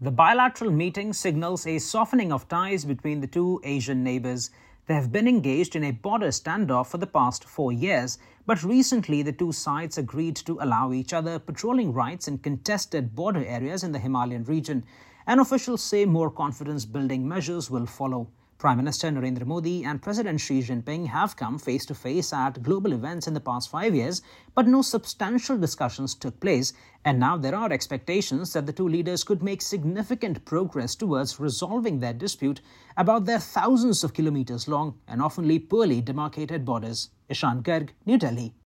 The bilateral meeting signals a softening of ties between the two Asian neighbors. They have been engaged in a border standoff for the past 4 years, but recently the two sides agreed to allow each other patrolling rights in contested border areas in the Himalayan region. And officials say more confidence-building measures will follow. Prime Minister Narendra Modi and President Xi Jinping have come face-to-face at global events in the past 5 years, but no substantial discussions took place, and now there are expectations that the two leaders could make significant progress towards resolving their dispute about their thousands of kilometers long and often poorly demarcated borders. Ishan Garg, New Delhi.